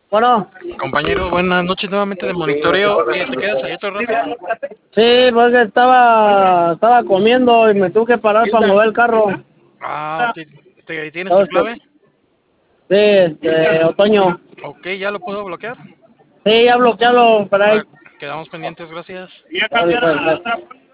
Bueno, Compañero, buenas noches nuevamente de monitoreo. ¿Te quedas ahí otro rato? sí, porque estaba comiendo y me tuve que parar para mover el carro. Ah, ¿tienes tu ¿Sabes qué? clave? Sí, otoño. Ok, ¿ya lo puedo bloquear? Sí, ya bloquealo para Ah, ahí. quedamos pendientes, gracias. Está bien, pues.